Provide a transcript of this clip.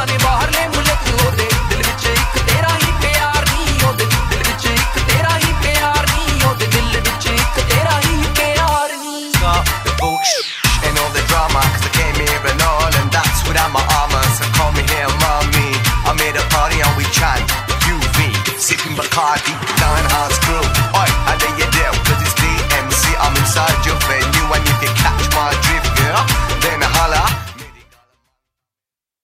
ने बाहरले मुल्क ओदे दिल विच इक तेरा ही प्यार नी ओदे दिल विच इक तेरा ही प्यार नी ओदे दिल विच इक तेरा ही प्यार नी Stop the bullshit and all the drama cause I came here and all and that's without my armor so call me here mommy I'm here to party and we chant UV sipping Bacardi 9 hearts